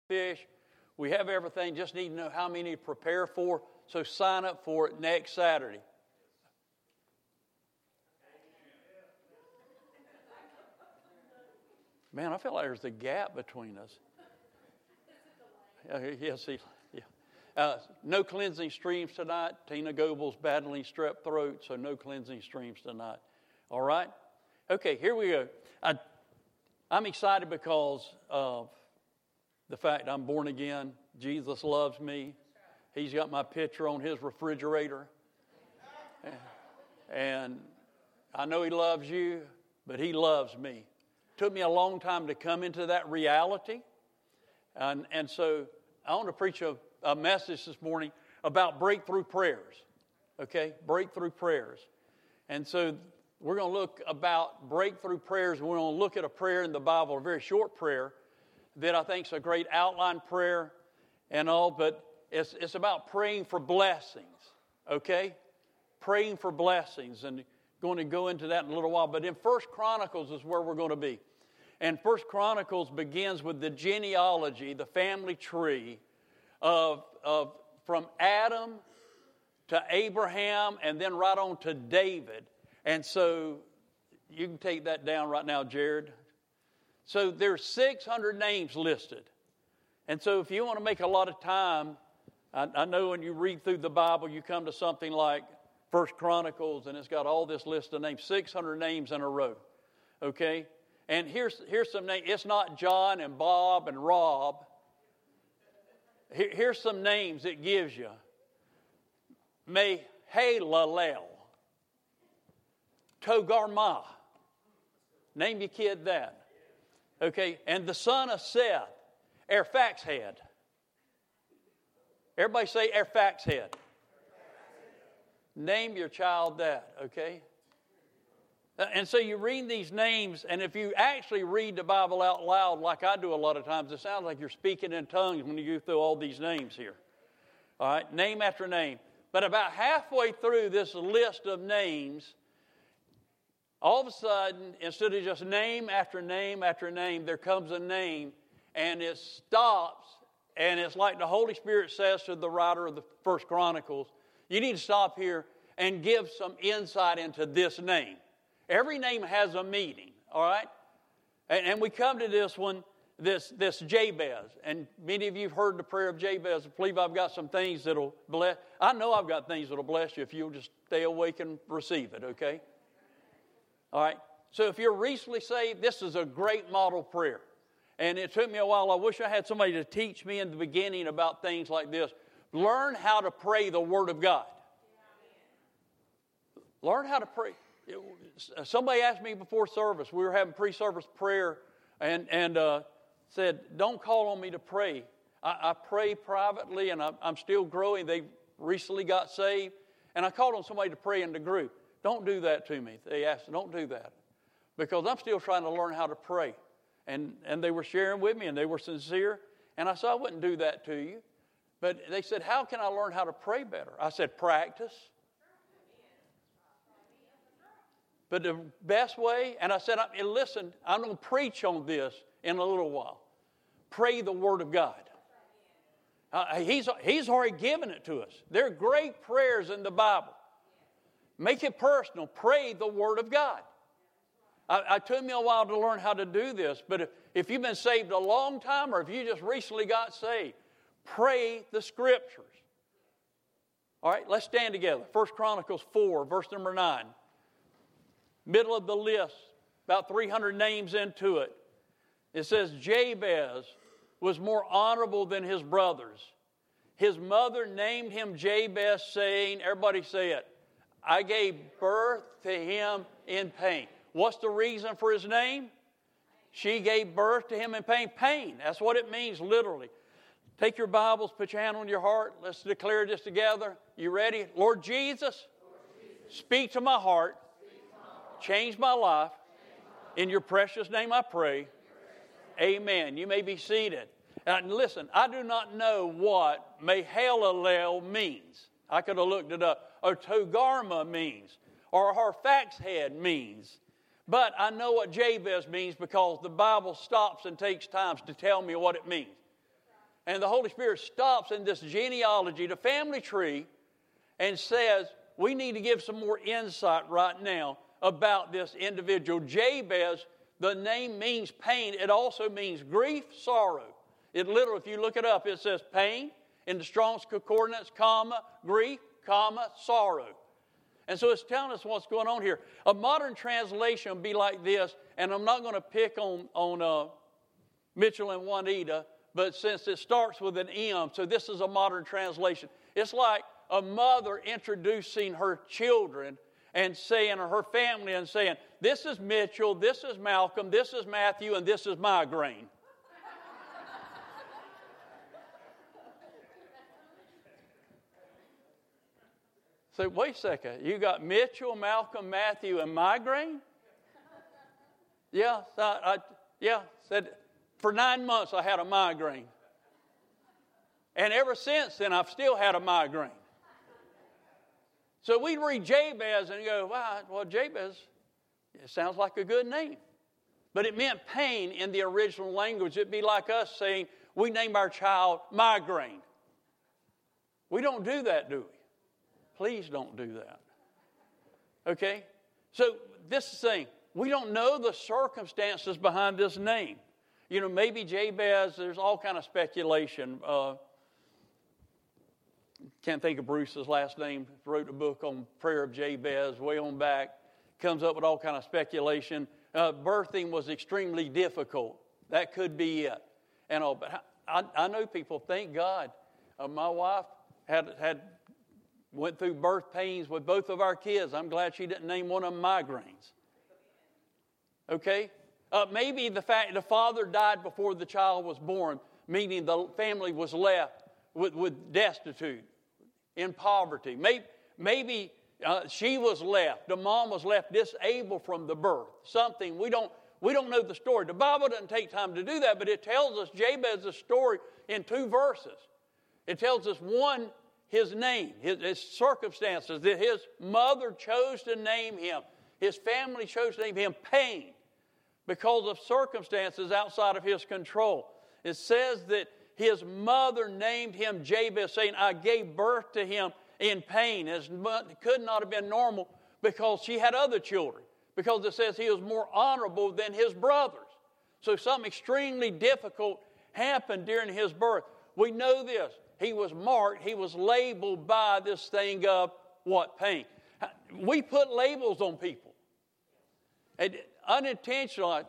fish. We have everything. Just need to know how many to prepare for. So sign up for it next Saturday. Man, I feel like there's a gap between us. Yes, yeah. No cleansing streams tonight. Tina Goebel's battling strep throat, so no cleansing streams tonight. All right? Okay, here we go. I'm excited because of the fact I'm born again. Jesus loves me. He's got my picture on his refrigerator. And I know he loves you, but he loves me. Took me a long time to come into that reality. And so I want to preach a message this morning about breakthrough prayers. Okay? Breakthrough prayers. And so we're going to look about breakthrough prayers. We're going to look at a prayer in the Bible, a very short prayer that I think is a great outline prayer and all, but it's about praying for blessings. Okay? Praying for blessings. And going to go into that in a little while. But in 1 Chronicles is where we're going to be. And 1 Chronicles begins with the genealogy, the family tree of from Adam to Abraham and then right on to David. And so you can take that down right now, Jared. So there's 600 names listed. And so if you want to make a lot of time, I know when you read through the Bible, you come to something like 1 Chronicles, and it's got all this list of names, 600 names in a row. Okay? And here's some names. It's not John and Bob and Rob. Here's some names it gives you. Mahalalel. Togarmah. Name your kid that. Okay, and the son of Seth, Arphaxad. Everybody say Arphaxad. Name your child that, okay? And so you read these names, and if you actually read the Bible out loud, like I do a lot of times, it sounds like you're speaking in tongues when you go through all these names here. All right, name after name. But about halfway through this list of names, all of a sudden, instead of just name after name after name, there comes a name, and it stops, and it's like the Holy Spirit says to the writer of the 1 Chronicles, you need to stop here and give some insight into this name. Every name has a meaning, all right? And we come to this one, this Jabez. And many of you have heard the prayer of Jabez. I believe I've got some things that'll bless. I know I've got things that'll bless you if you'll just stay awake and receive it, okay? All right? So if you're recently saved, this is a great model prayer. And it took me a while. I wish I had somebody to teach me in the beginning about things like this. Learn how to pray the Word of God. Learn how to pray. Somebody asked me before service, we were having pre-service prayer, and said, don't call on me to pray. I pray privately, and I'm still growing. They recently got saved, and I called on somebody to pray in the group. Don't do that to me. They asked, don't do that, because I'm still trying to learn how to pray. And they were sharing with me, and they were sincere, and I said, I wouldn't do that to you. But they said, how can I learn how to pray better? I said, practice. But the best way, and I said, listen, I'm going to preach on this in a little while. Pray the Word of God. He's already given it to us. There are great prayers in the Bible. Make it personal. Pray the Word of God. It took me a while to learn how to do this, but if you've been saved a long time or if you just recently got saved, pray the Scriptures. All right, let's stand together. 1 Chronicles 4, verse number 9. Middle of the list, about 300 names into it. It says, Jabez was more honorable than his brothers. His mother named him Jabez, saying, everybody say it, I gave birth to him in pain. What's the reason for his name? She gave birth to him in pain. Pain, that's what it means literally. Take your Bibles, put your hand on your heart. Let's declare this together. You ready? Lord Jesus, speak to my heart. Change my life. In your precious name I pray. Amen. You may be seated. And listen, I do not know what Mahalalel means. I could have looked it up. Or Togarmah means. Or Arphaxad means. But I know what Jabez means because the Bible stops and takes time to tell me what it means. And the Holy Spirit stops in this genealogy, the family tree, and says, we need to give some more insight right now about this individual. Jabez, the name means pain. It also means grief, sorrow. It literally, if you look it up, it says pain in the Strong's Concordance, comma, grief, comma, sorrow. And so it's telling us what's going on here. A modern translation would be like this, and I'm not going to pick on Mitchell and Juanita, but since it starts with an M, so this is a modern translation. It's like a mother introducing her children and saying, or her family, and saying, this is Mitchell, this is Malcolm, this is Matthew, and this is migraine. So wait a second, you got Mitchell, Malcolm, Matthew, and migraine? Yeah, said for 9 months I had a migraine. And ever since then I've still had a migraine. So we read Jabez and go, wow, well, Jabez, it sounds like a good name. But it meant pain in the original language. It'd be like us saying, we name our child migraine. We don't do that, do we? Please don't do that. Okay? So this is the thing. We don't know the circumstances behind this name. You know, maybe Jabez, there's all kind of speculation. Can't think of Bruce's last name. Wrote a book on prayer of Jabez way on back. Comes up with all kind of speculation. Birthing was extremely difficult. That could be it. And all. But I know people, thank God. My wife went through birth pains with both of our kids. I'm glad she didn't name one of them migraines. Okay? Maybe the fact the father died before the child was born, meaning the family was left with destitute, in poverty. Maybe she was left, the mom was left disabled from the birth. Something, we don't know the story. The Bible doesn't take time to do that, but it tells us Jabez's story in 2 verses. It tells us, one, his name, his circumstances, that his mother chose to name him. His family chose to name him Pain because of circumstances outside of his control. It says that his mother named him Jabez, saying, I gave birth to him in pain. It could not have been normal because she had other children. Because it says he was more honorable than his brothers. So something extremely difficult happened during his birth. We know this. He was marked, he was labeled by this thing of what? Pain. We put labels on people. And unintentionally,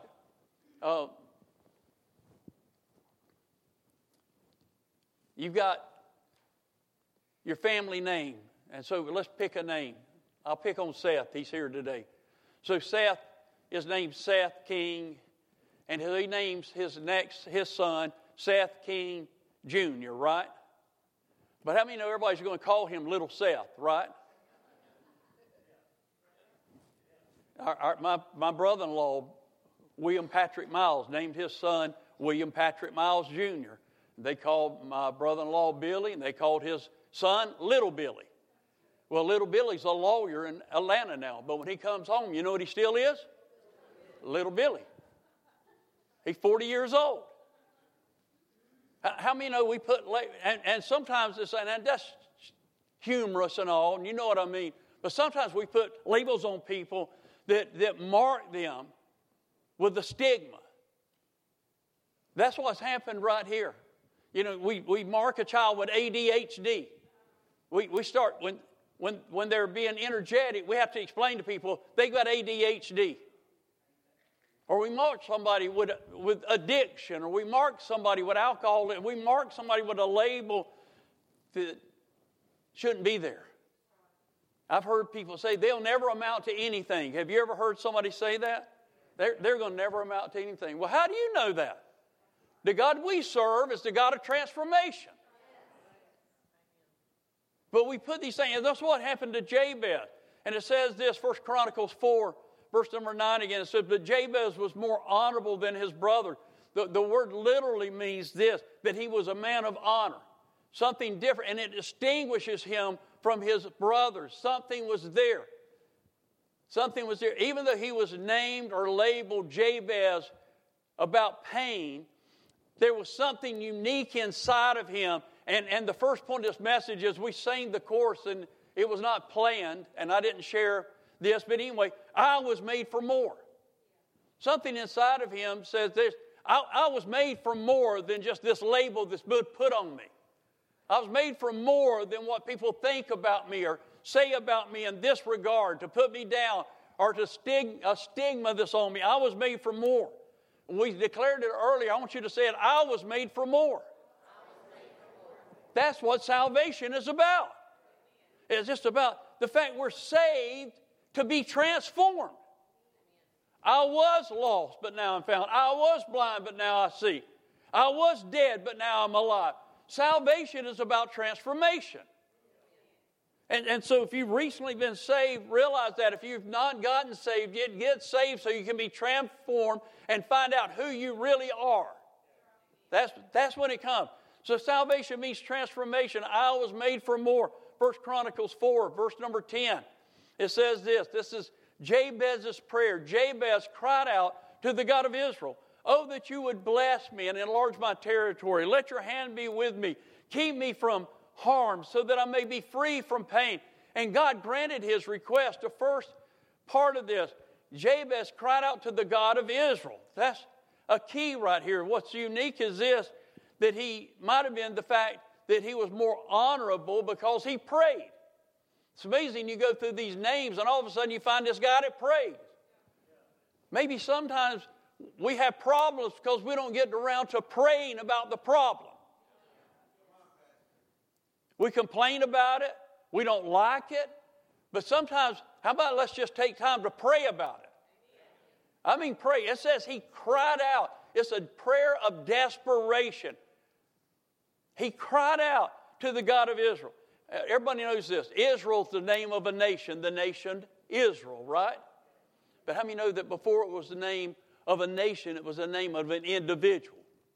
you've got your family name. And so let's pick a name. I'll pick on Seth. He's here today. So Seth is named Seth King. And he names his son Seth King Jr., right? But how many know everybody's going to call him Little Seth, right? My brother-in-law, William Patrick Miles, named his son William Patrick Miles Jr. They called my brother-in-law Billy, and they called his son Little Billy. Well, Little Billy's a lawyer in Atlanta now, but when he comes home, you know what he still is? Little Billy. He's 40 years old. How many know we put, and sometimes it's, and that's humorous and all, and you know what I mean, but sometimes we put labels on people that mark them with the stigma. That's what's happened right here. You know, we mark a child with ADHD. We start, when they're being energetic, we have to explain to people they got ADHD. Or we mark somebody with addiction, or we mark somebody with alcohol, and we mark somebody with a label that shouldn't be there. I've heard people say they'll never amount to anything. Have you ever heard somebody say that? They're going to never amount to anything. Well, how do you know that? The God we serve is the God of transformation. But we put these things, and that's what happened to Jabez. And it says this, 1 Chronicles 4, verse number 9 again. It says, but Jabez was more honorable than his brother. The word literally means this, that he was a man of honor. Something different, and it distinguishes him from his brothers. Something was there. Something was there. Even though he was named or labeled Jabez about pain, there was something unique inside of him. And the first point of this message is we sang the chorus, and it was not planned, and I didn't share this. But anyway, I was made for more. Something inside of him says this. I was made for more than just this label that's been put on me. I was made for more than what people think about me or say about me in this regard, to put me down or to a stigma that's on me. I was made for more. We declared it earlier. I want you to say it. I was made for more. That's what salvation is about. It's just about the fact we're saved to be transformed. I was lost, but now I'm found. I was blind, but now I see. I was dead, but now I'm alive. Salvation is about transformation. And so if you've recently been saved, realize that. If you've not gotten saved yet, get saved so you can be transformed and find out who you really are. That's when it comes. So salvation means transformation. I was made for more. 1 Chronicles 4, verse number 10. It says this. This is Jabez's prayer. Jabez cried out to the God of Israel, "Oh, that you would bless me and enlarge my territory. Let your hand be with me. Keep me from harm so that I may be free from pain." And God granted his request. The first part of this, Jabez cried out to the God of Israel. That's a key right here. What's unique is this, that he might have been the fact that he was more honorable because he prayed. It's amazing, you go through these names and all of a sudden you find this guy that prays. Maybe sometimes we have problems because we don't get around to praying about the problem. We complain about it. We don't like it. But sometimes, how about let's just take time to pray about it? I mean, pray. It says he cried out. It's a prayer of desperation. He cried out to the God of Israel. Everybody knows this. Israel's the name of a nation, the nation Israel, right? But how many know that before it was the name of a nation, it was the name of an individual?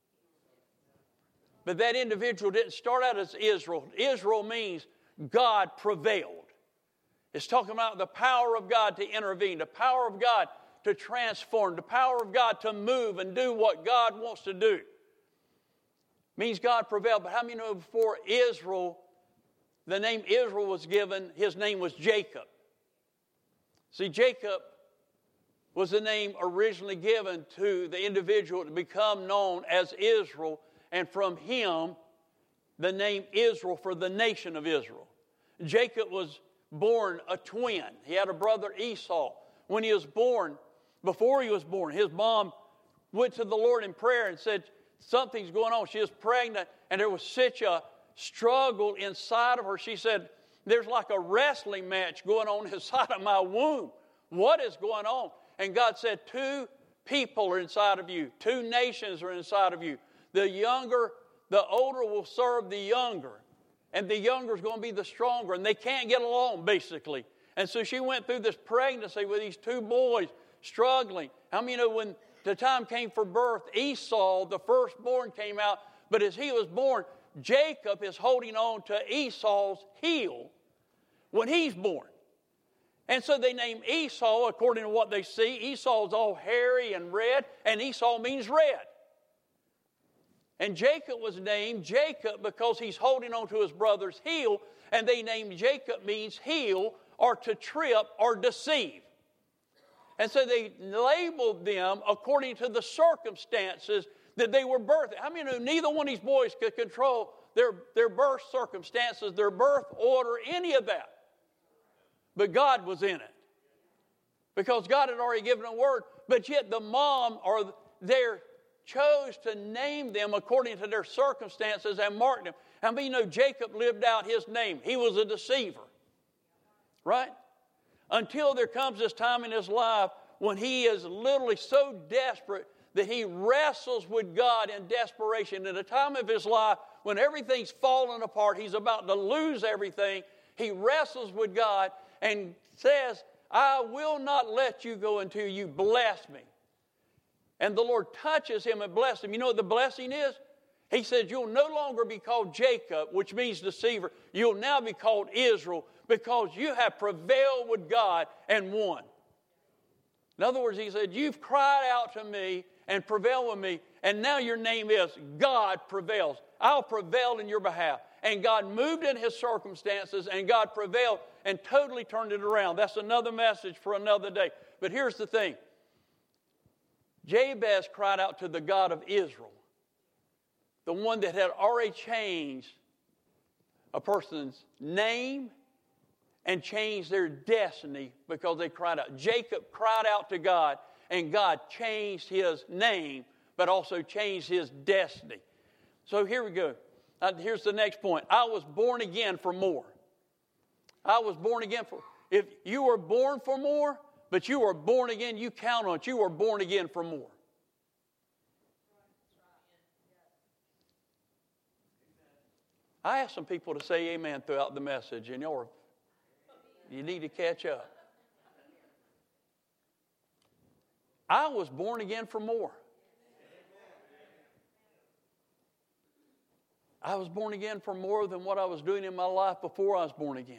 But that individual didn't start out as Israel. Israel means God prevailed. It's talking about the power of God to intervene, the power of God to transform, the power of God to move and do what God wants to do. Means God prevailed. But how many know before Israel, the name Israel was given, his name was Jacob. See, Jacob was the name originally given to the individual to become known as Israel, and from him, the name Israel for the nation of Israel. Jacob was born a twin. He had a brother Esau. When he was born, before he was born, his mom went to the Lord in prayer and said, something's going on. She was pregnant, and there was such a struggle inside of her. She said, there's like a wrestling match going on inside of my womb. What is going on? And God said, 2 people are inside of you. 2 nations are inside of you. The older will serve the younger. And the younger is going to be the stronger. And they can't get along, basically. And so she went through this pregnancy with these 2 boys struggling. How many know when the time came for birth, Esau, the firstborn, came out. But as he was born, Jacob is holding on to Esau's heel when he's born. And so they named Esau according to what they see. Esau's all hairy and red, and Esau means red. And Jacob was named Jacob because he's holding on to his brother's heel, and they named Jacob means heel or to trip or deceive. And so they labeled them according to the circumstances that they were birthed. I mean, neither one of these boys could control their birth circumstances, their birth order, any of that. But God was in it. Because God had already given a word. But yet the mom or their chose to name them according to their circumstances and mark them. How many know Jacob lived out his name? He was a deceiver. Right? Until there comes this time in his life when he is literally so desperate that he wrestles with God in desperation. In a time of his life when everything's falling apart, he's about to lose everything, he wrestles with God and says, I will not let you go until you bless me. And the Lord touches him and blesses him. You know what the blessing is? He says, you'll no longer be called Jacob, which means deceiver. You'll now be called Israel because you have prevailed with God and won. In other words, he said, you've cried out to me and prevailed with me, And now your name is God Prevails. I'll prevail in your behalf. And God moved in his circumstances, and God prevailed and totally turned it around. That's another message for another day. But here's the thing. Jabez cried out to the God of Israel, the one that had already changed a person's name and changed their destiny because they cried out. Jacob cried out to God, and God changed his name, but also changed his destiny. So here we go. Here's the next point. I was born again for more. I was born again for... If you were born for more, but you were born again, you count on it. You were born again for more. I asked some people to say amen throughout the message, and you need to catch up. I was born again for more. I was born again for more than what I was doing in my life before I was born again.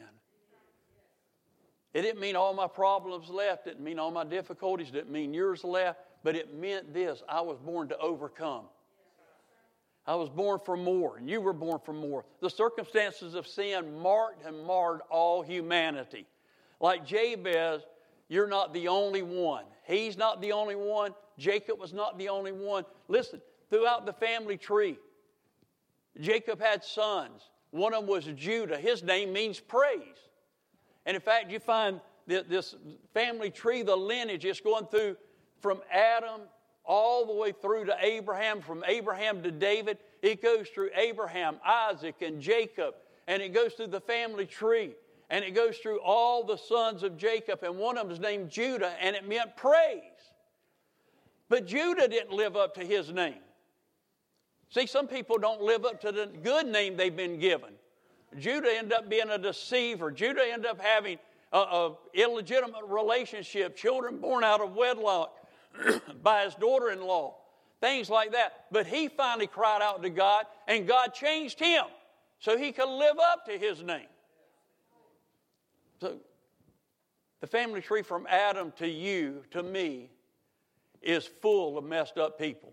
It didn't mean all my problems left. It didn't mean all my difficulties. It didn't mean yours left. But it meant this. I was born to overcome. I was born for more, and you were born for more. The circumstances of sin marked and marred all humanity. Like Jabez, you're not the only one. He's not the only one. Jacob was not the only one. Listen, throughout the family tree, Jacob had sons. One of them was Judah. His name means praise. And in fact, you find this family tree, the lineage, is going through from Adam all the way through to Abraham, from Abraham to David. It goes through Abraham, Isaac, and Jacob. And it goes through the family tree. And it goes through all the sons of Jacob. And one of them is named Judah, and it meant praise. But Judah didn't live up to his name. See, some people don't live up to the good name they've been given. Judah ended up being a deceiver. Judah ended up having an illegitimate relationship, children born out of wedlock by his daughter-in-law, things like that. But he finally cried out to God, and God changed him so he could live up to his name. So the family tree from Adam to you, to me, is full of messed up people.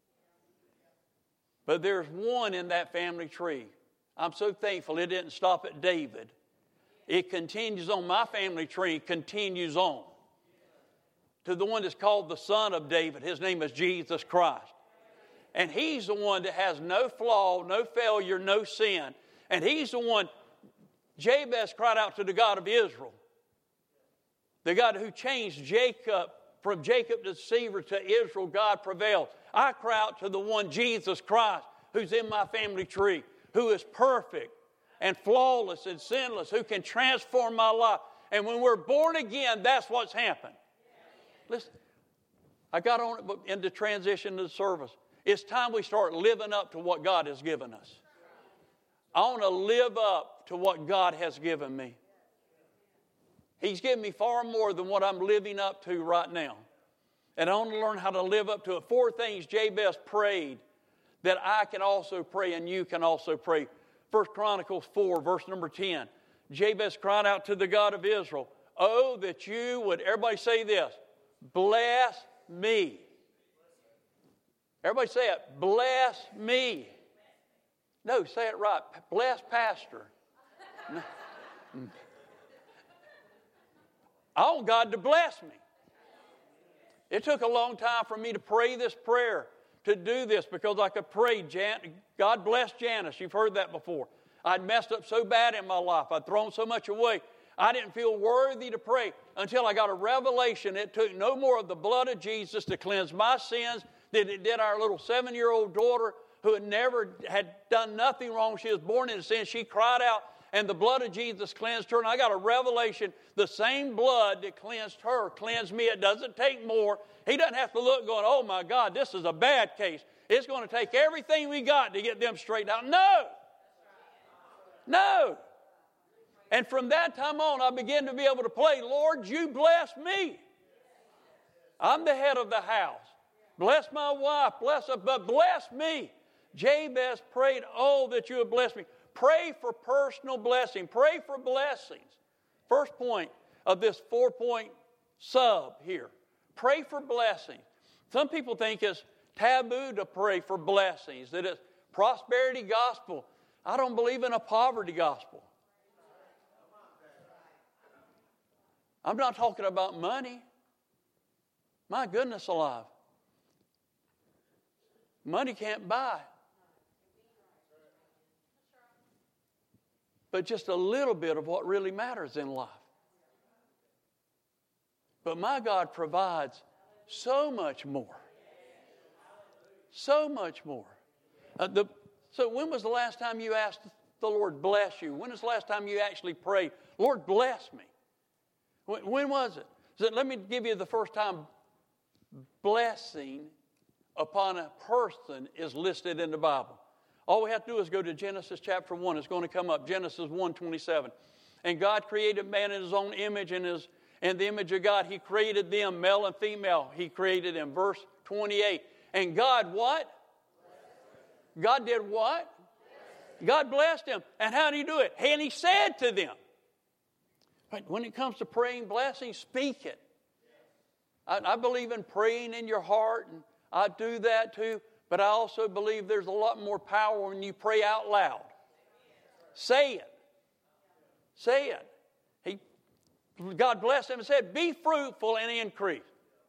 But there's one in that family tree. I'm so thankful it didn't stop at David. It continues on. My family tree continues on to the one that's called the Son of David. His name is Jesus Christ. And he's the one that has no flaw, no failure, no sin. And he's the one, Jabez cried out to the God of Israel. The God who changed Jacob, from Jacob the deceiver to Israel, God prevailed. I cry out to the one, Jesus Christ, who's in my family tree, who is perfect and flawless and sinless, who can transform my life. And when we're born again, that's what's happened. Listen, I got on it in the transition to the service. It's time we start living up to what God has given us. I want to live up to what God has given me. He's given me far more than what I'm living up to right now. And I want to learn how to live up to it. 4 things Jabez prayed that I can also pray and you can also pray. 1 Chronicles 4, verse number 10. Jabez cried out to the God of Israel, "Oh, that you would," everybody say this, "bless me." Everybody say it, "bless me." No, say it right, "bless Pastor." I want God to bless me. It took a long time for me to pray this prayer, to do this, because I could pray, God bless Janice. You've heard that before. I'd messed up so bad in my life. I'd thrown so much away. I didn't feel worthy to pray until I got a revelation. It took no more of the blood of Jesus to cleanse my sins than it did our little 7-year-old daughter who had done nothing wrong. She was born into sin. She cried out, and the blood of Jesus cleansed her. And I got a revelation. The same blood that cleansed her cleansed me. It doesn't take more. He doesn't have to look going, "Oh my God, this is a bad case. It's going to take everything we got to get them straightened out." No. No. And from that time on, I began to be able to pray, "Lord, you bless me. I'm the head of the house. Bless my wife, bless her, but bless me." Jabez prayed, "Oh, that you would bless me." Pray for personal blessing. Pray for blessings. First point of this 4-point sub here. Pray for blessing. Some people think it's taboo to pray for blessings, that it's prosperity gospel. I don't believe in a poverty gospel. I'm not talking about money. My goodness alive. Money can't buy. But just a little bit of what really matters in life. But my God provides so much more. So much more. So when was the last time you asked the Lord bless you? When was the last time you actually prayed, Lord bless me? When was it? So let me give you the first time blessing upon a person is listed in the Bible. All we have to do is go to Genesis chapter 1. It's going to come up. Genesis 1:27. And God created man in his own image, and in the image of God, he created them, male and female. He created them. Verse 28. And God what? God did what? God blessed them. And how did he do it? And he said to them. When it comes to praying blessings, speak it. I believe in praying in your heart, and I do that too. But I also believe there's a lot more power when you pray out loud. Say it. Say it. God blessed them and said, be fruitful and increase.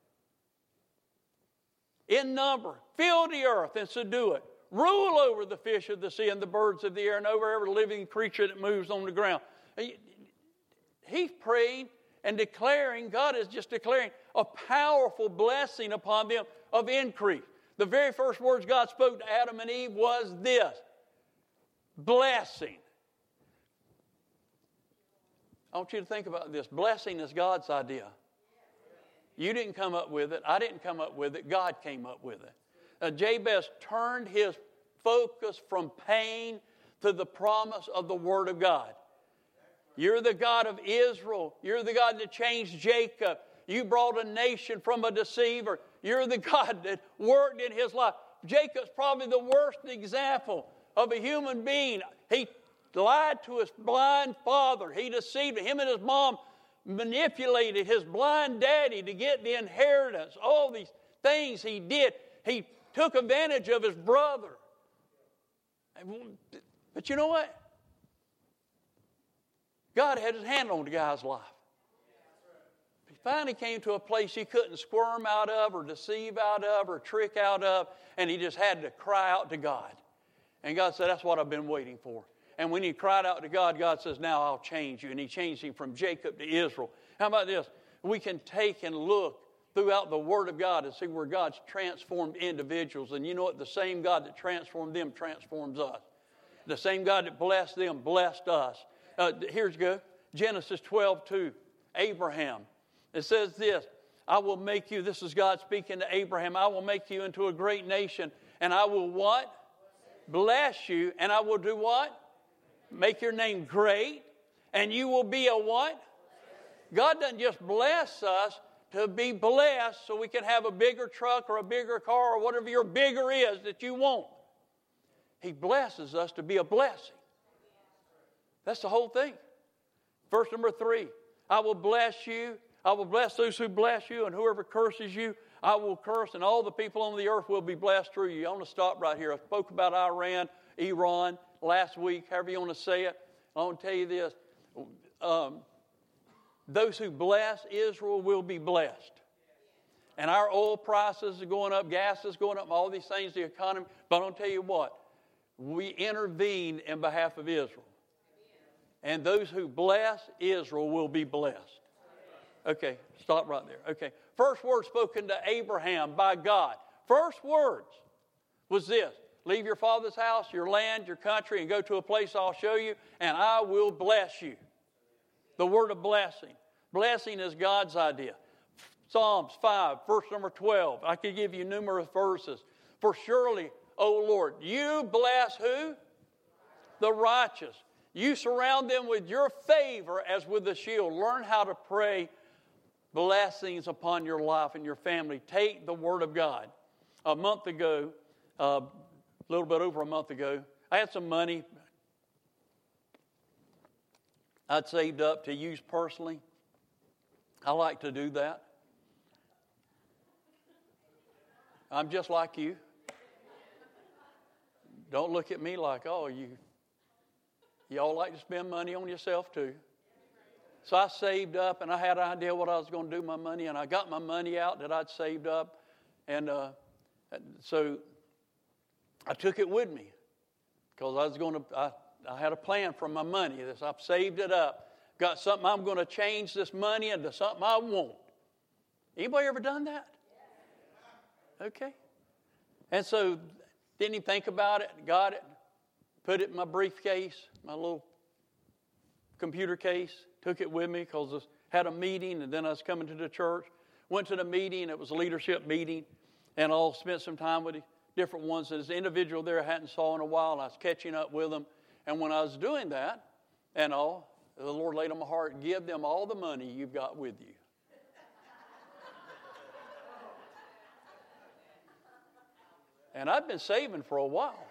In number, fill the earth and subdue it. Rule over the fish of the sea and the birds of the air and over every living creature that moves on the ground. He's praying and declaring, God is just declaring a powerful blessing upon them of increase. The very first words God spoke to Adam and Eve was this: blessing. I want you to think about this. Blessing is God's idea. You didn't come up with it. I didn't come up with it. God came up with it. Jabez turned his focus from pain to the promise of the Word of God. You're the God of Israel. You're the God that changed Jacob. You brought a nation from a deceiver. You're the God that worked in his life. Jacob's probably the worst example of a human being. He lied to his blind father. He deceived him and his mom, manipulated his blind daddy to get the inheritance. All these things he did. He took advantage of his brother. But you know what? God had his hand on the guy's life. He finally came to a place he couldn't squirm out of or deceive out of or trick out of, and he just had to cry out to God. And God said, that's what I've been waiting for. And when he cried out to God, God says, now I'll change you. And he changed him from Jacob to Israel. How about this? We can take and look throughout the Word of God and see where God's transformed individuals. And you know what? The same God that transformed them transforms us. The same God that blessed them blessed us. Here's go. Genesis 12:2. Abraham. It says this: I will make you, this is God speaking to Abraham, I will make you into a great nation, and I will what? Bless you, and I will do what? Make your name great, and you will be a what? God doesn't just bless us to be blessed so we can have a bigger truck or a bigger car or whatever your bigger is that you want. He blesses us to be a blessing. That's the whole thing. Verse number 3, I will bless you. I will bless those who bless you, and whoever curses you, I will curse, and all the people on the earth will be blessed through you. I want to stop right here. I spoke about Iran last week, however you want to say it. I want to tell you this. Those who bless Israel will be blessed. And our oil prices are going up, gas is going up, all these things, the economy. But I want to tell you what. We intervene in behalf of Israel. And those who bless Israel will be blessed. Okay, stop right there. Okay, first word spoken to Abraham by God. First words was this: leave your father's house, your land, your country, and go to a place I'll show you, and I will bless you. The word of blessing. Blessing is God's idea. Psalms 5, verse number 12. I could give you numerous verses. For surely, O Lord, you bless who? The righteous. You surround them with your favor as with a shield. Learn how to pray blessings upon your life and your family. Take the Word of God. A month ago, a little bit over a month ago, I had some money I'd saved up to use personally. I like to do that. I'm just like you. Don't look at me like, oh, you all like to spend money on yourself too. So I saved up, and I had an idea what I was going to do with my money, and I got my money out that I'd saved up, and so I took it with me because I had a plan for my money. I've saved it up. Got something I'm going to change this money into something I want. Anybody ever done that? Okay. And so didn't even think about it. Got it. Put it in my briefcase, my little computer case. Took it with me because I had a meeting, and then I was coming to the church. Went to the meeting. It was a leadership meeting, and I spent some time with different ones. There's an individual there I hadn't saw in a while, and I was catching up with them. And when I was doing that, and the Lord laid on my heart, give them all the money you've got with you. And I've been saving for a while.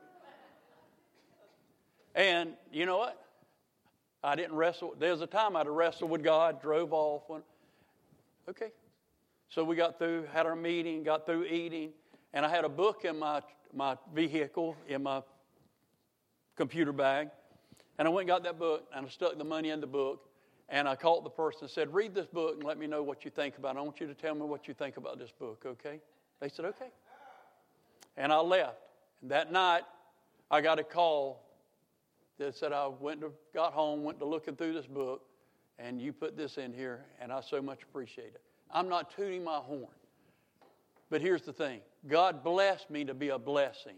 And you know what? I didn't wrestle. There was a time I'd wrestled with God, drove off. Okay. So we got through, had our meeting, got through eating, and I had a book in my vehicle, in my computer bag. And I went and got that book, and I stuck the money in the book, and I called the person and said, read this book and let me know what you think about it. I want you to tell me what you think about this book, okay? They said, okay. And I left. And that night, I got a call that said I got home, went to looking through this book, and you put this in here, and I so much appreciate it. I'm not tooting my horn. But here's the thing. God blessed me to be a blessing.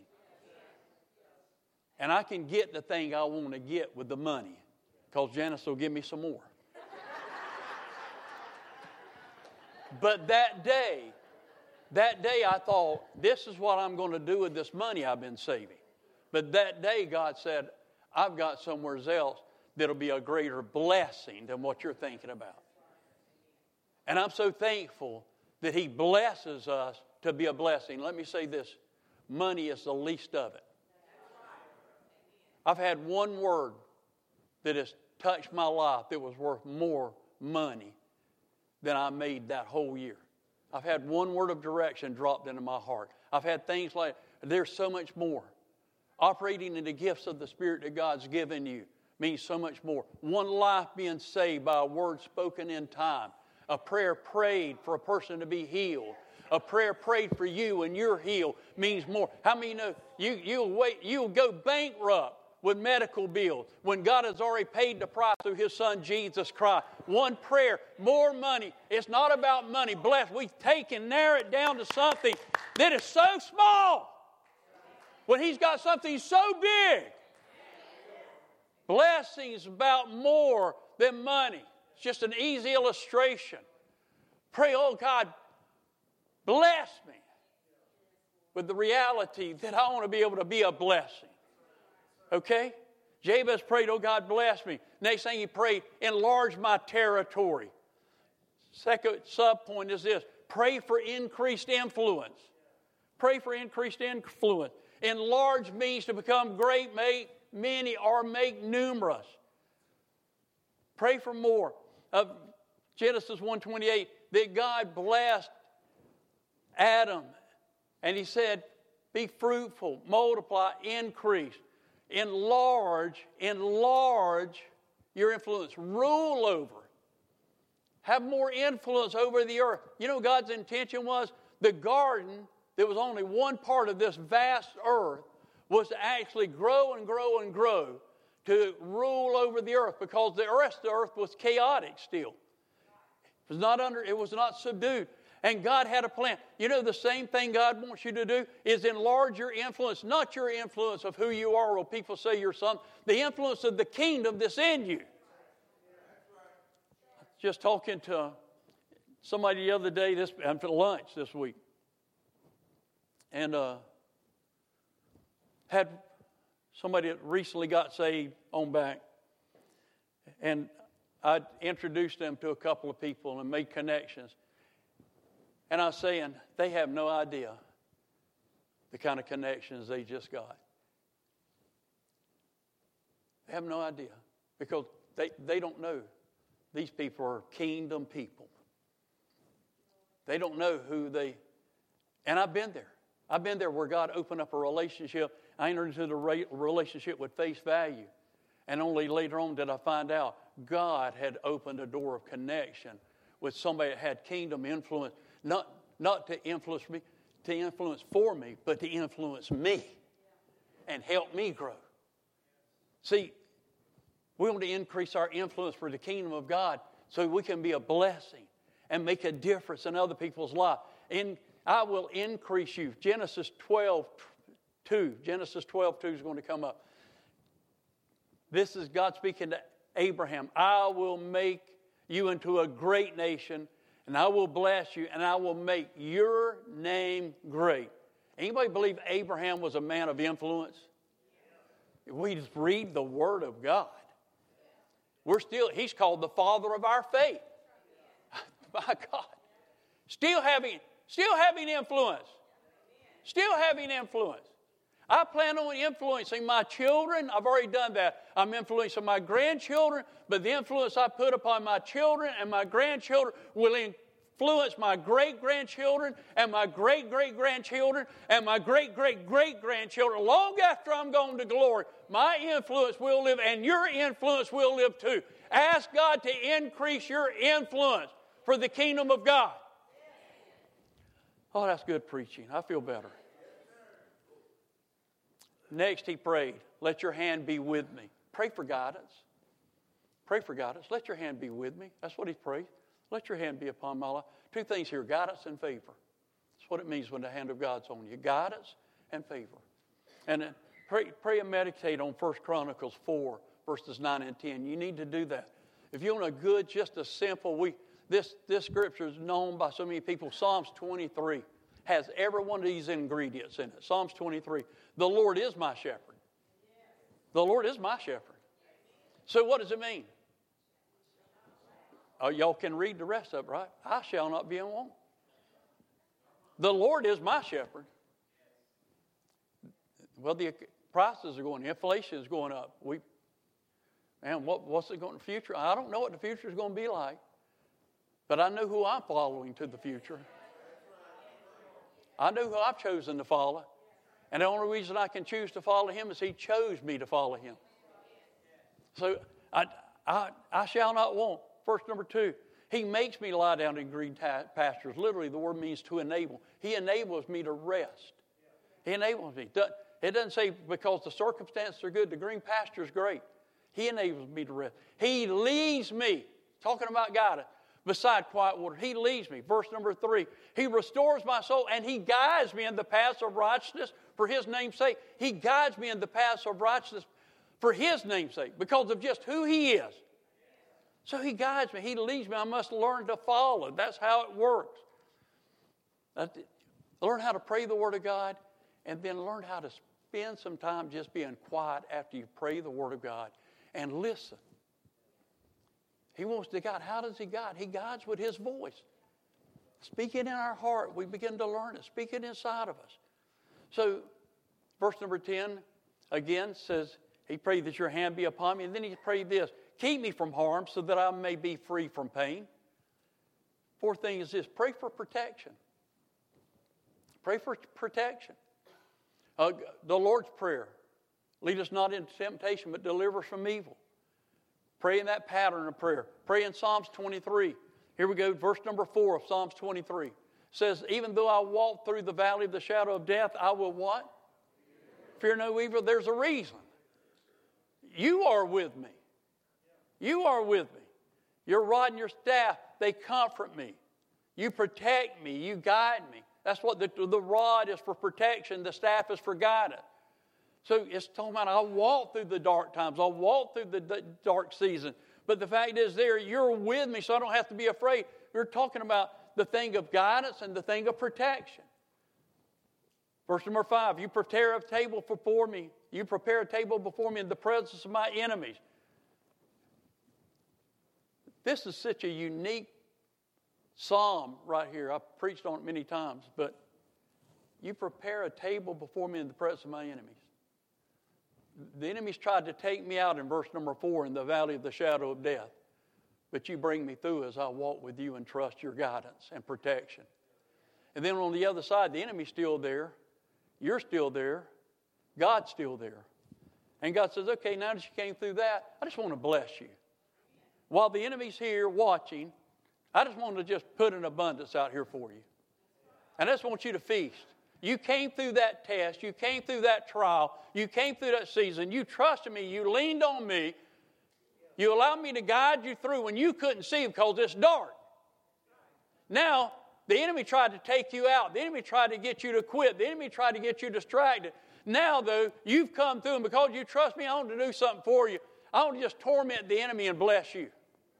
And I can get the thing I want to get with the money because Janice will give me some more. But that day I thought, this is what I'm going to do with this money I've been saving. But that day God said, I've got somewhere else that'll be a greater blessing than what you're thinking about. And I'm so thankful that He blesses us to be a blessing. Let me say this. Money is the least of it. I've had one word that has touched my life that was worth more money than I made that whole year. I've had one word of direction dropped into my heart. I've had things like, there's so much more. Operating in the gifts of the Spirit that God's given you means so much more. One life being saved by a word spoken in time. A prayer prayed for a person to be healed. A prayer prayed for you and you're healed means more. How many know you'll go bankrupt with medical bills when God has already paid the price through His Son Jesus Christ? One prayer, more money. It's not about money. Bless. We take and narrow it down to something that is so small when He's got something so big. Blessing is about more than money. It's just an easy illustration. Pray, oh God, bless me with the reality that I want to be able to be a blessing. Okay? Jabez prayed, oh God, bless me. Next thing he prayed, enlarge my territory. Second sub-point is this. Pray for increased influence. Pray for increased influence. Enlarge means to become great, make many, or make numerous. Pray for more. Genesis 1:28, that God blessed Adam. And He said, be fruitful, multiply, increase. Enlarge your influence. Rule over. Have more influence over the earth. You know God's intention was? The garden that was only one part of this vast earth was to actually grow and grow and grow to rule over the earth because the rest of the earth was chaotic still. It was not subdued. And God had a plan. You know, the same thing God wants you to do is enlarge your influence, not your influence of who you are or people say you're something, the influence of the kingdom that's in you. Just talking to somebody the other day, for lunch this week, and had somebody that recently got saved on back, and I introduced them to a couple of people and made connections. And I was saying, they have no idea the kind of connections they just got. They have no idea because they don't know these people are kingdom people. They don't know who they And I've been there. I've been there where God opened up a relationship. I entered into the relationship with face value. And only later on did I find out God had opened a door of connection with somebody that had kingdom influence, not to influence me, to influence for me, but to influence me and help me grow. See, we want to increase our influence for the kingdom of God so we can be a blessing and make a difference in other people's lives. And I will increase you. Genesis 12:2. Genesis 12:2 is going to come up. This is God speaking to Abraham. I will make you into a great nation, and I will bless you, and I will make your name great. Anybody believe Abraham was a man of influence? We just read the Word of God. He's called the father of our faith. My God. Still having influence. Still having influence. I plan on influencing my children. I've already done that. I'm influencing my grandchildren, but the influence I put upon my children and my grandchildren will influence my great-grandchildren and my great-great-grandchildren and my great-great-great-grandchildren. Long after I'm gone to glory, my influence will live, and your influence will live too. Ask God to increase your influence for the kingdom of God. Oh, that's good preaching. I feel better. Next, he prayed, let your hand be with me. Pray for guidance. Pray for guidance. Let your hand be with me. That's what he prayed. Let your hand be upon my life. Two things here, guidance and favor. That's what it means when the hand of God's on you. Guidance and favor. And then pray and meditate on 1 Chronicles 4, verses 9 and 10. You need to do that. If you want a good, just a simple, this scripture is known by so many people. Psalms 23 has every one of these ingredients in it. Psalms 23. The Lord is my shepherd. The Lord is my shepherd. So what does it mean? Oh, y'all can read the rest of it, right? I shall not be in want. The Lord is my shepherd. Well, the prices are going, inflation is going up. What's it going in the future? I don't know what the future is going to be like. But I know who I'm following to the future. I know who I've chosen to follow. And the only reason I can choose to follow him is he chose me to follow him. So I shall not want. Verse number 2. He makes me lie down in green pastures. Literally, the word means to enable. He enables me to rest. He enables me. It doesn't say because the circumstances are good, the green pasture is great. He enables me to rest. He leads me. Talking about guidance. Beside quiet water. He leads me. Verse number 3. He restores my soul and he guides me in the paths of righteousness for his name's sake. He guides me in the paths of righteousness for his name's sake because of just who he is. So he guides me. He leads me. I must learn to follow. That's how it works. Learn how to pray the Word of God and then learn how to spend some time just being quiet after you pray the Word of God and listen. He wants to guide. How does he guide? He guides with his voice. Speak it in our heart. We begin to learn it. Speak it inside of us. So, verse number 10, again, says, he prayed that your hand be upon me. And then he prayed this, keep me from harm so that I may be free from pain. Fourth thing is this, pray for protection. Pray for protection. The Lord's Prayer, lead us not into temptation, but deliver us from evil. Pray in that pattern of prayer. Pray in Psalms 23. Here we go, verse number 4 of Psalms 23. It says, even though I walk through the valley of the shadow of death, I will what? Fear no evil. There's a reason. You are with me. You are with me. Your rod and your staff, they comfort me. You protect me. You guide me. That's what the rod is for protection. The staff is for guidance. So it's talking about I'll walk through the dark times. I'll walk through the dark season. But the fact is you're with me, so I don't have to be afraid. We're talking about the thing of guidance and the thing of protection. Verse number 5, you prepare a table before me. You prepare a table before me in the presence of my enemies. This is such a unique psalm right here. I've preached on it many times, but you prepare a table before me in the presence of my enemies. The enemies tried to take me out in verse number 4 in the valley of the shadow of death. But you bring me through as I walk with you and trust your guidance and protection. And then on the other side, the enemy's still there. You're still there. God's still there. And God says, okay, now that you came through that, I just want to bless you. While the enemy's here watching, I just want to just put an abundance out here for you. And I just want you to feast. You came through that test. You came through that trial. You came through that season. You trusted me. You leaned on me. You allowed me to guide you through when you couldn't see because it's dark. Now, the enemy tried to take you out. The enemy tried to get you to quit. The enemy tried to get you distracted. Now, though, you've come through, and because you trust me, I want to do something for you. I want to just torment the enemy and bless you.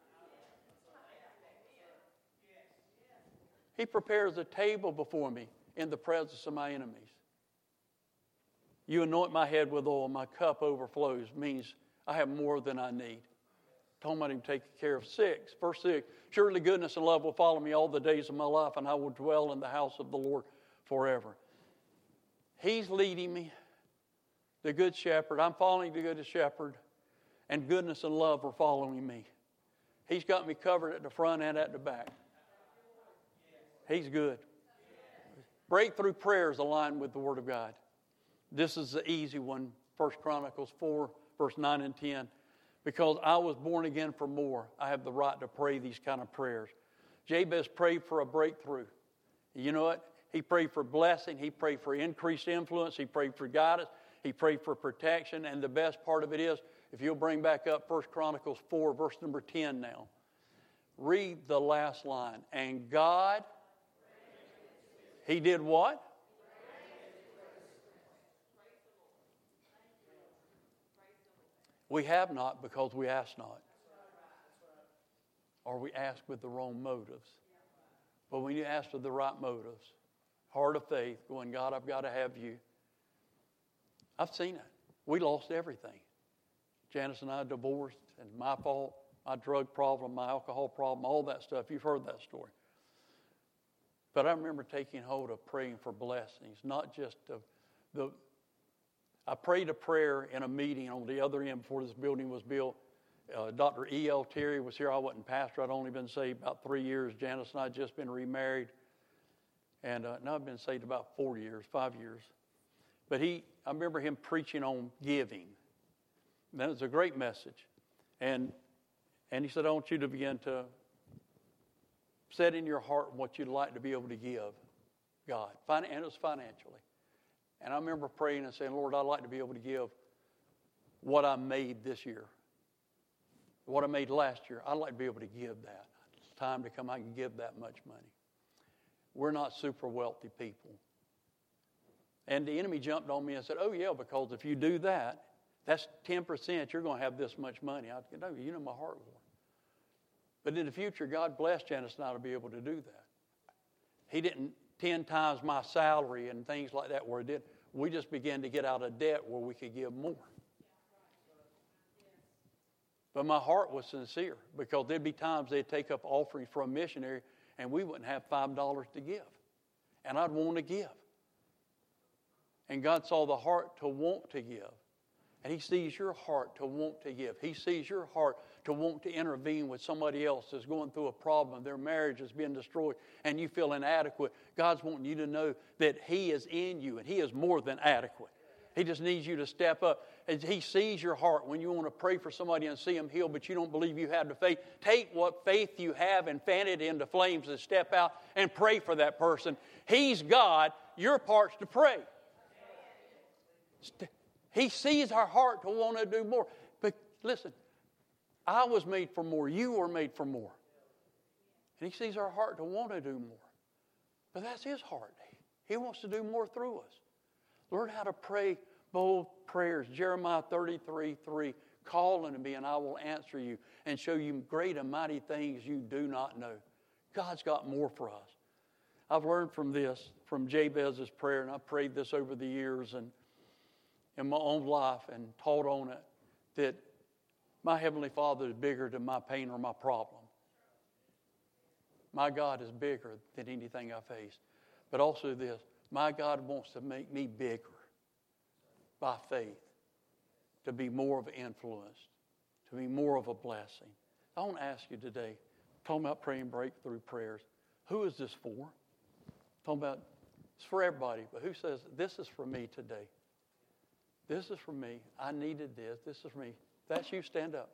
He prepares a table before me in the presence of my enemies. You anoint my head with oil, my cup overflows, means I have more than I need. Talking about him taking care of 6. Verse 6, surely goodness and love will follow me all the days of my life, and I will dwell in the house of the Lord forever. He's leading me, the good shepherd. I'm following the good shepherd, and goodness and love are following me. He's got me covered at the front and at the back. He's good. Breakthrough prayers align with the Word of God. This is the easy one, 1 Chronicles 4, verse 9 and 10. Because I was born again for more, I have the right to pray these kind of prayers. Jabez prayed for a breakthrough. You know what? He prayed for blessing. He prayed for increased influence. He prayed for guidance. He prayed for protection. And the best part of it is, if you'll bring back up 1 Chronicles 4, verse number 10 now. Read the last line. And God, He did what? We have not because we ask not. Or we ask with the wrong motives. But when you ask with the right motives, heart of faith, going, God, I've got to have you. I've seen it. We lost everything. Janice and I divorced, and my fault, my drug problem, my alcohol problem, all that stuff. You've heard that story. But I remember taking hold of praying for blessings, not just I prayed a prayer in a meeting on the other end before this building was built. Dr. E.L. Terry was here. I wasn't pastor. I'd only been saved about 3 years. Janice and I had just been remarried. And now I've been saved about 5 years. But I remember him preaching on giving. That was a great message. And he said, I want you to begin to set in your heart what you'd like to be able to give God. And it was financially. And I remember praying and saying, Lord, I'd like to be able to give what I made this year. What I made last year, I'd like to be able to give that. It's time to come, I can give that much money. We're not super wealthy people. And the enemy jumped on me and said, oh yeah, because if you do that, that's 10%, you're going to have this much money. I said, no, you know my heart, Lord. But in the future, God blessed Janice and I to be able to do that. He didn't 10 times my salary and things like that where it did. We just began to get out of debt where we could give more. But my heart was sincere because there'd be times they'd take up offerings from a missionary and we wouldn't have $5 to give. And I'd want to give. And God saw the heart to want to give. And He sees your heart to want to give. He sees your heart to want to intervene with somebody else that's going through a problem. Their marriage is being destroyed and you feel inadequate. God's wanting you to know that He is in you and He is more than adequate. He just needs you to step up. And He sees your heart when you want to pray for somebody and see them healed, but you don't believe you have the faith. Take what faith you have and fan it into flames and step out and pray for that person. He's God. Your part's to pray. He sees our heart to want to do more. But listen, I was made for more. You were made for more. And He sees our heart to want to do more. But that's His heart. He wants to do more through us. Learn how to pray bold prayers. Jeremiah 33:3. Call unto me and I will answer you and show you great and mighty things you do not know. God's got more for us. I've learned from this, from Jabez's prayer, and I've prayed this over the years and in my own life and taught on it, that my Heavenly Father is bigger than my pain or my problem. My God is bigger than anything I face. But also this, my God wants to make me bigger by faith, to be more of an influence, to be more of a blessing. I want to ask you today, talking about praying breakthrough prayers, who is this for? Talking about it's for everybody, but who says, this is for me today? This is for me. I needed this. This is for me. That's you. Stand up.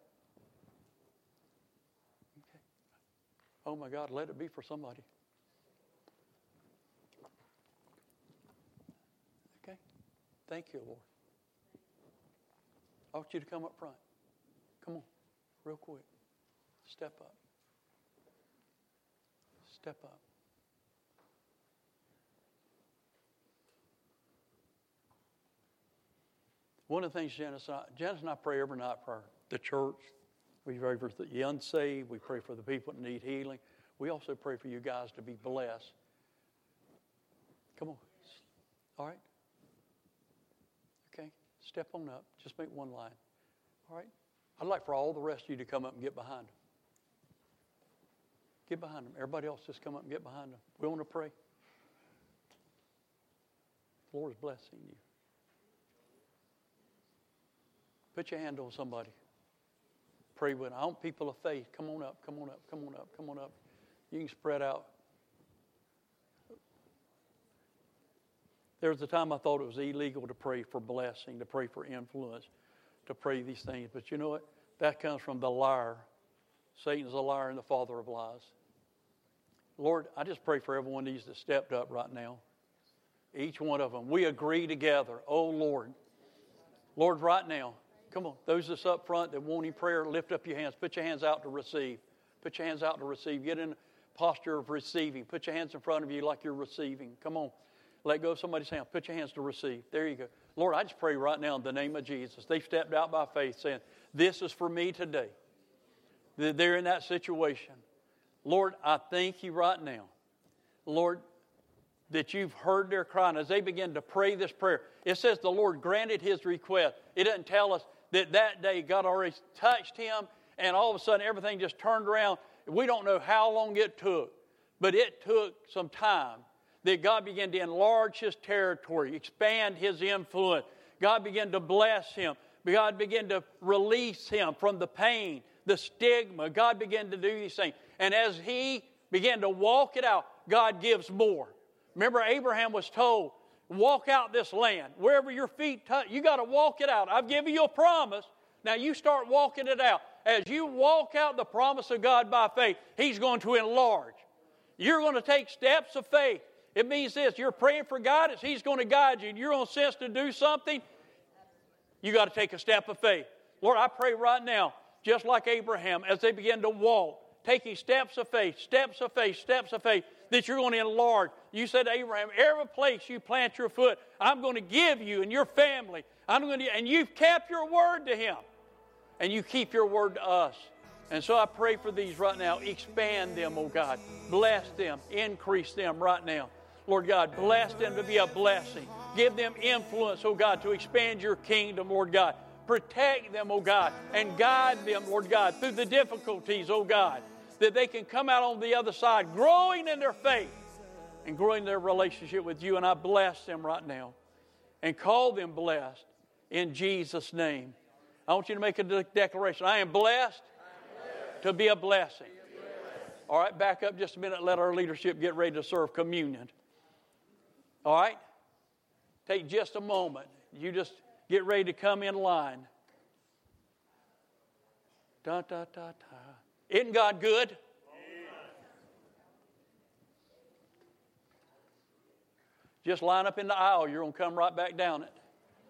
Okay. Oh, my God, let it be for somebody. Okay. Thank you, Lord. I want you to come up front. Come on, real quick. Step up. Step up. One of the things Janice and I pray every night for the church. We pray for the unsaved. We pray for the people that need healing. We also pray for you guys to be blessed. Come on. All right? Okay. Step on up. Just make one line. All right? I'd like for all the rest of you to come up and get behind them. Get behind them. Everybody else just come up and get behind them. We want to pray. The Lord is blessing you. Put your hand on somebody. Pray with them. I want people of faith. Come on up, come on up, come on up, come on up. You can spread out. There was a time I thought it was illegal to pray for blessing, to pray for influence, to pray these things. But you know what? That comes from the liar. Satan's a liar and the father of lies. Lord, I just pray for everyone these that stepped up right now. Each one of them. We agree together. Oh, Lord. Lord, right now. Come on. Those that's up front that wanting prayer, lift up your hands. Put your hands out to receive. Put your hands out to receive. Get in a posture of receiving. Put your hands in front of you like you're receiving. Come on. Let go of somebody's hand. Put your hands to receive. There you go. Lord, I just pray right now in the name of Jesus. They've stepped out by faith saying, this is for me today. They're in that situation. Lord, I thank you right now. Lord, that you've heard their cry. And as they begin to pray this prayer, it says the Lord granted his request. It doesn't tell us that day God already touched him and all of a sudden everything just turned around. We don't know how long it took, but it took some time that God began to enlarge his territory, expand his influence. God began to bless him. God began to release him from the pain, the stigma. God began to do these things. And as he began to walk it out, God gives more. Remember, Abraham was told, walk out this land. Wherever your feet touch, you got to walk it out. I've given you a promise. Now you start walking it out. As you walk out the promise of God by faith, he's going to enlarge. You're going to take steps of faith. It means this, you're praying for guidance, he's going to guide you, and you're going to sense to do something, you got to take a step of faith. Lord, I pray right now, just like Abraham, as they begin to walk, taking steps of faith, steps of faith, steps of faith, that you're going to enlarge. You said to Abraham, every place you plant your foot, I'm going to give you and your family. And you've kept your word to him. And you keep your word to us. And so I pray for these right now. Expand them, oh God. Bless them. Increase them right now. Lord God, bless them to be a blessing. Give them influence, oh God, to expand your kingdom, Lord God. Protect them, oh God, and guide them, Lord God, through the difficulties, oh God, that they can come out on the other side, growing in their faith and growing their relationship with you. And I bless them right now and call them blessed in Jesus' name. I want you to make a declaration. I am blessed to be a blessing. All right, back up just a minute. Let our leadership get ready to serve communion. All right? Take just a moment. You just get ready to come in line. Da, da, da, da. Isn't God good? Just line up in the aisle. You're going to come right back down it.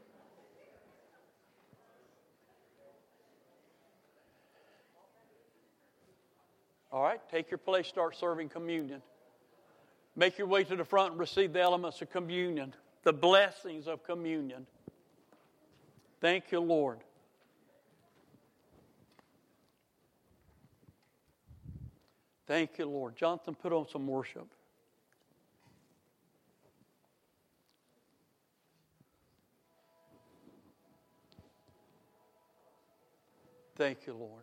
All right, take your place, start serving communion. Make your way to the front and receive the elements of communion, the blessings of communion. Thank you, Lord. Thank you, Lord. Jonathan, put on some worship. Thank you, Lord.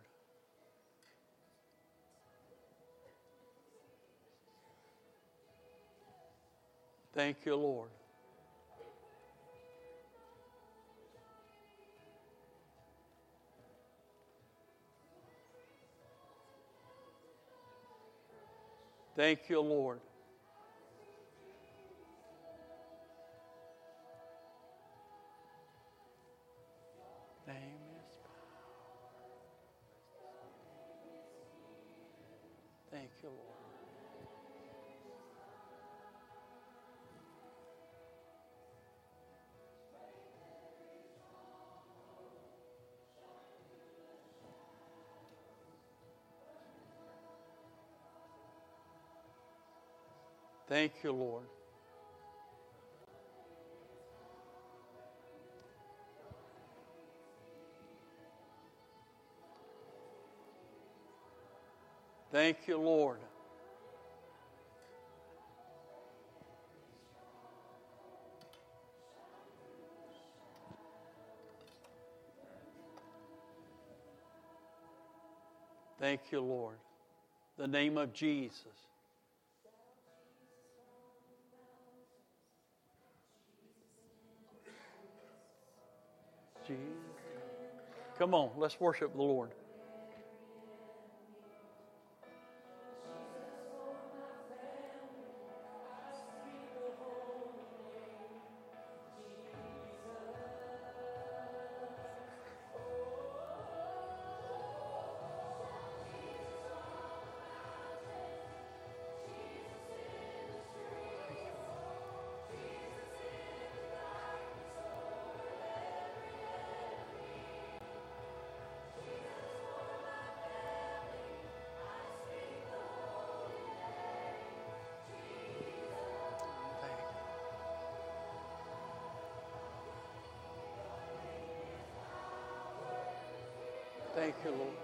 Thank you, Lord. Thank you, Lord. Thank you, Lord. Thank you, Lord. Thank you, Lord. Thank you, Lord. The name of Jesus. Jesus. Come on, let's worship the Lord. Thank you, Lord.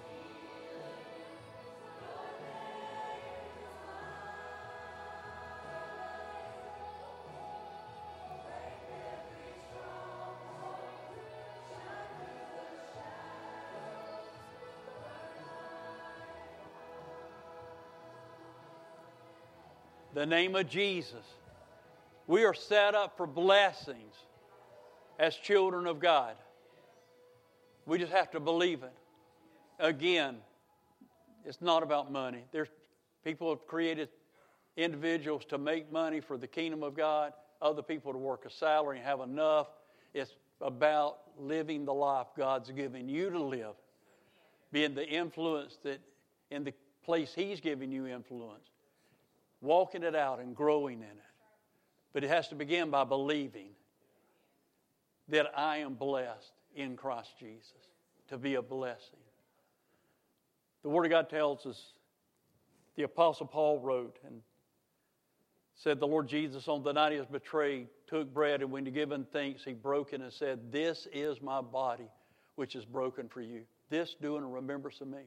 The name of Jesus. We are set up for blessings as children of God. We just have to believe it. Again, it's not about money. There's people have created individuals to make money for the kingdom of God, other people to work a salary and have enough. It's about living the life God's given you to live, being the influence that in the place He's given you influence, walking it out and growing in it. But it has to begin by believing that I am blessed in Christ Jesus to be a blessing. The Word of God tells us, the Apostle Paul wrote and said, the Lord Jesus on the night He was betrayed took bread, and when He given thanks, He broke it and said, this is my body which is broken for you. This do in remembrance of me.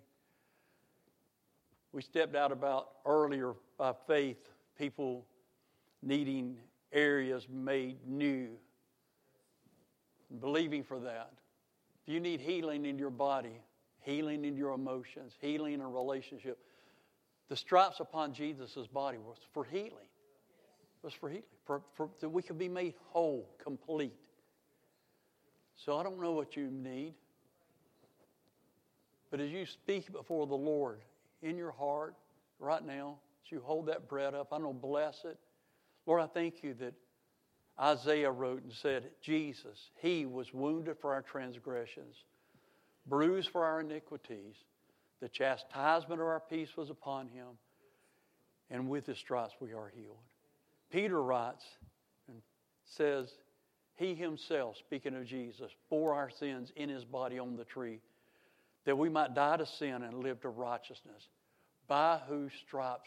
We stepped out about earlier by faith, people needing areas made new, believing for that. If you need healing in your body, healing in your emotions, healing in a relationship, the stripes upon Jesus' body was for healing. It was for healing, that we could be made whole, complete. So I don't know what you need, but as you speak before the Lord in your heart right now, as you hold that bread up, I know, bless it. Lord, I thank you that Isaiah wrote and said, Jesus, He was wounded for our transgressions, bruised for our iniquities. The chastisement of our peace was upon Him, and with His stripes we are healed. Peter writes and says, He Himself, speaking of Jesus, bore our sins in His body on the tree, that we might die to sin and live to righteousness, by whose stripes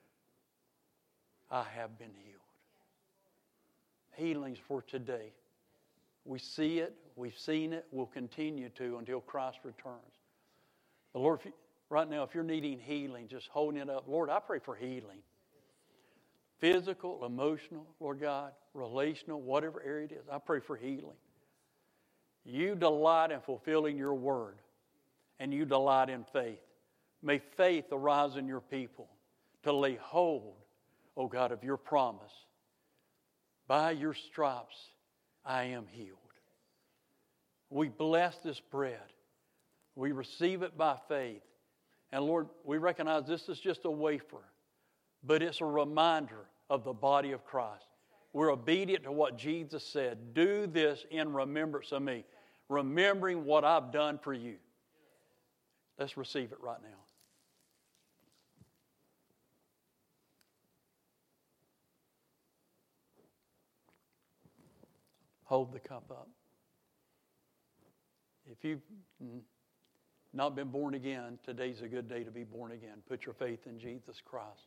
I have been healed. Healings for today. We see it, we've seen it, we'll continue to until Christ returns. But Lord, right now, if you're needing healing, just holding it up. Lord, I pray for healing. Physical, emotional, Lord God, relational, whatever area it is, I pray for healing. You delight in fulfilling your word, and you delight in faith. May faith arise in your people to lay hold, O God, of your promise. By your stripes, I am healed. We bless this bread. We receive it by faith. And Lord, we recognize this is just a wafer, but it's a reminder of the body of Christ. We're obedient to what Jesus said. Do this in remembrance of me, remembering what I've done for you. Let's receive it right now. hold the cup up. If you've not been born again, today's a good day to be born again. Put your faith in Jesus Christ.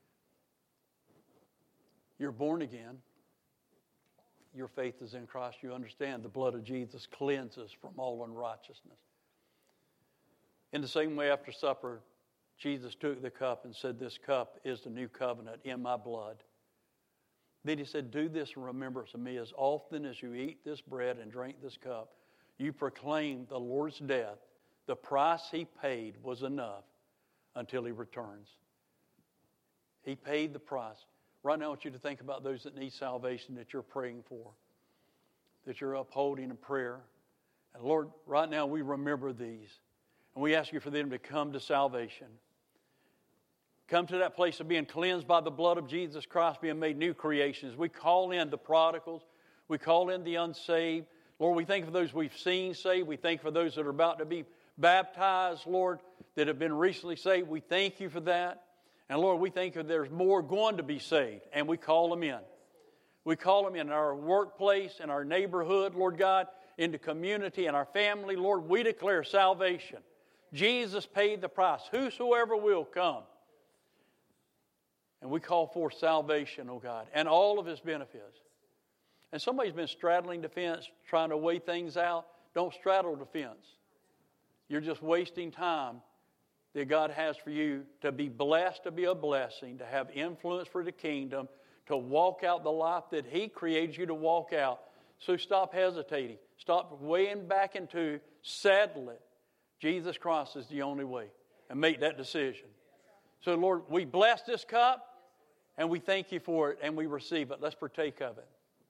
You're born again. Your faith is in Christ. You understand the blood of Jesus cleanses from all unrighteousness. In the same way, after supper, Jesus took the cup and said, "This cup is the new covenant in my blood." Then he said, "Do this in remembrance of me. As often as you eat this bread and drink this cup, you proclaim the Lord's death. The price he paid was enough until he returns." He paid the price. Right now, I want you to think about those that need salvation that you're praying for, that you're upholding in prayer. And Lord, right now we remember these. And we ask you for them to come to salvation. Come to that place of being cleansed by the blood of Jesus Christ, being made new creations. We call in the prodigals. We call in the unsaved. Lord, we thank you for those we've seen saved. We thank you for those that are about to be baptized, Lord, that have been recently saved. We thank you for that. And Lord, we think that there's more going to be saved, and we call them in. We call them in our workplace, in our neighborhood, Lord God, in the community, in our family. Lord, we declare salvation. Jesus paid the price. Whosoever will come. And we call forth salvation, oh God, and all of His benefits. And somebody's been straddling the fence, trying to weigh things out. Don't straddle the fence. You're just wasting time that God has for you to be blessed, to be a blessing, to have influence for the kingdom, to walk out the life that He created you to walk out. So stop hesitating. Stop weighing back into, settle it. Jesus Christ is the only way. And make that decision. So Lord, we bless this cup, and we thank you for it, and we receive it. Let's partake of it.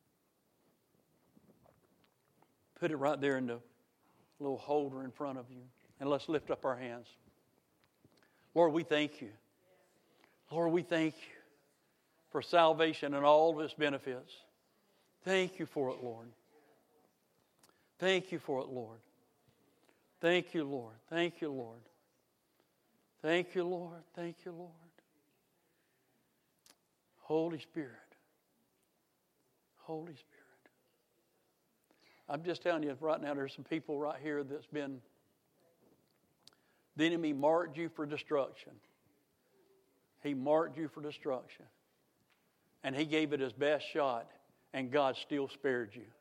Put it right there in the little holder in front of you. And let's lift up our hands. Lord, we thank you. Lord, we thank you for salvation and all of its benefits. Thank you for it, Lord. Thank you for it, Lord. Thank you, Lord. Thank you, Lord. Thank you, Lord. Thank you, Lord. Holy Spirit. Holy Spirit. I'm just telling you right now, there's some people right here that's been, the enemy marked you for destruction. He marked you for destruction. And he gave it his best shot, and God still spared you.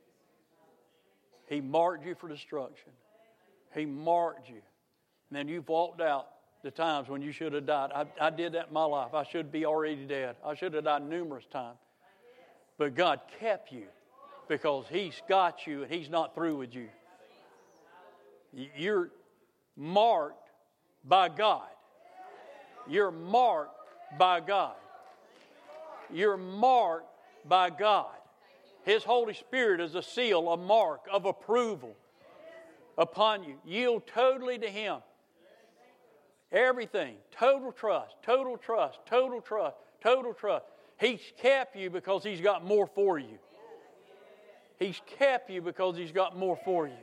He marked you for destruction. He marked you. And then you've walked out the times when you should have died. I did that in my life. I should be already dead. I should have died numerous times. But God kept you because He's got you and He's not through with you. You're marked by God. You're marked by God. You're marked by God. His Holy Spirit is a seal, a mark of approval upon you. Yield totally to Him. Everything. Total trust. Total trust. Total trust. Total trust. He's kept you because He's got more for you. He's kept you because He's got more for you.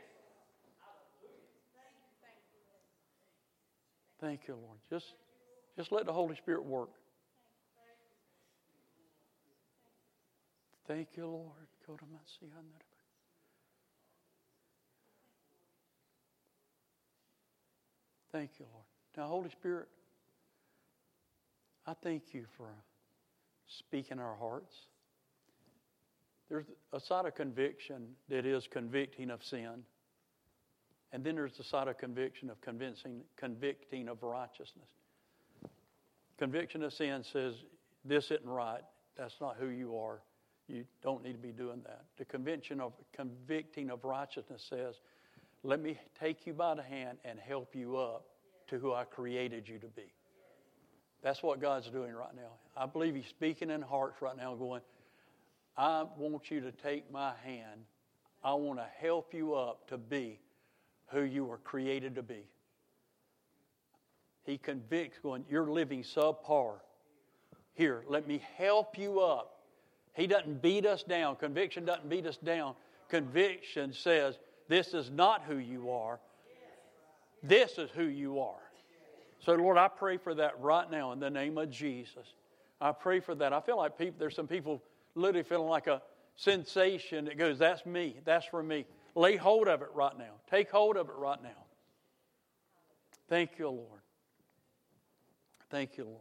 Thank you, Lord. Just let the Holy Spirit work. Thank you, Lord. Go to my sea. Thank you, Lord. Now, Holy Spirit, I thank you for speaking our hearts. There's a side of conviction that is convicting of sin. And then there's the side of conviction of convicting of righteousness. Conviction of sin says, this isn't right. That's not who you are. You don't need to be doing that. The conviction of convicting of righteousness says, let me take you by the hand and help you up to who I created you to be. That's what God's doing right now. I believe He's speaking in hearts right now going, I want you to take my hand. I want to help you up to be who you were created to be. He convicts going, you're living subpar. Here, let me help you up. He doesn't beat us down. Conviction doesn't beat us down. Conviction says, this is not who you are. This is who you are. So, Lord, I pray for that right now in the name of Jesus. I pray for that. I feel like there's some people literally feeling like sensation that goes, that's me, that's for me. Lay hold of it right now. Take hold of it right now. Thank you, Lord. Thank you, Lord.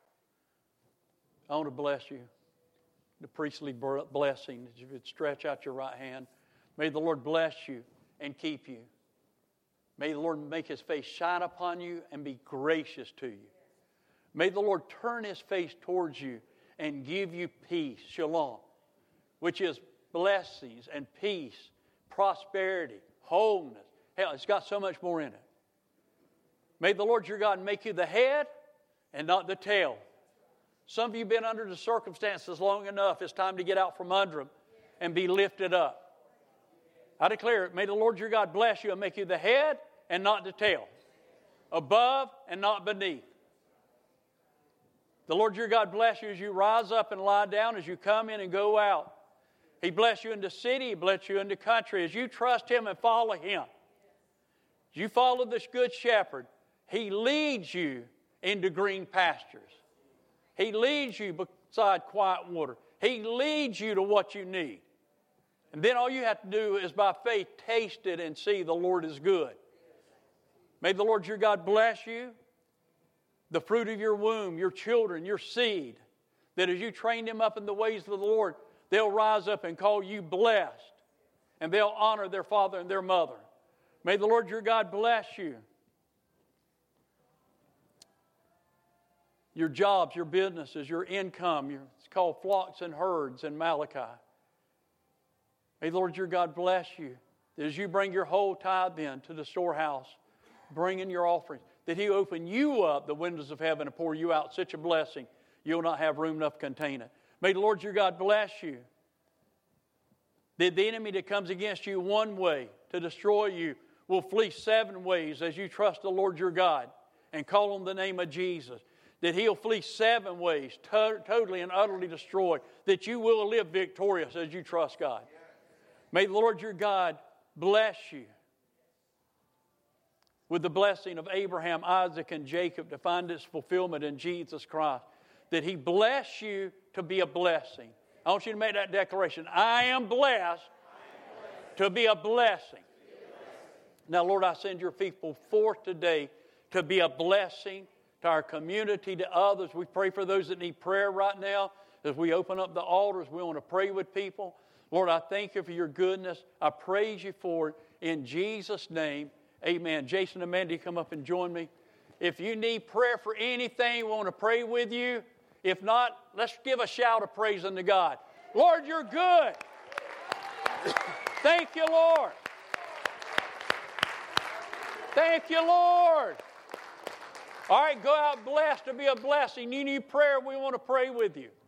I want to bless you. The priestly blessing, if you would stretch out your right hand. May the Lord bless you and keep you. May the Lord make His face shine upon you and be gracious to you. May the Lord turn His face towards you and give you peace, shalom, which is blessings and peace, prosperity, wholeness. Hell, it's got so much more in it. May the Lord your God make you the head and not the tail. Some of you have been under the circumstances long enough. It's time to get out from under them and be lifted up. I declare it. May the Lord your God bless you and make you the head and not the tail. Above and not beneath. The Lord your God bless you as you rise up and lie down, as you come in and go out. He bless you in the city. He bless you in the country. As you trust Him and follow Him. As you follow this good shepherd, He leads you into green pastures. He leads you beside quiet water. He leads you to what you need. And then all you have to do is by faith taste it and see the Lord is good. May the Lord your God bless you, the fruit of your womb, your children, your seed, that as you train them up in the ways of the Lord, they'll rise up and call you blessed, and they'll honor their father and their mother. May the Lord your God bless you. Your jobs, your businesses, your income, it's called flocks and herds in Malachi. May the Lord your God bless you. That as you bring your whole tithe in to the storehouse, bring in your offerings, that He open you up the windows of heaven and pour you out such a blessing, you'll not have room enough to contain it. May the Lord your God bless you. That the enemy that comes against you one way to destroy you will flee 7 ways as you trust the Lord your God and call on the name of Jesus. That He'll flee 7 ways, totally and utterly destroyed. That you will live victorious as you trust God. May the Lord your God bless you with the blessing of Abraham, Isaac, and Jacob to find its fulfillment in Jesus Christ. That He bless you to be a blessing. I want you to make that declaration. I am blessed to be a blessing. Now, Lord, I send your people forth today to be a blessing to our community, to others. We pray for those that need prayer right now. As we open up the altars, we want to pray with people. Lord, I thank you for your goodness. I praise you for it. In Jesus' name, amen. Jason and Mandy, come up and join me. If you need prayer for anything, we want to pray with you. If not, let's give a shout of praise unto God. Lord, you're good. Thank you, Lord. Thank you, Lord. All right, go out blessed to be a blessing. You need prayer, we want to pray with you.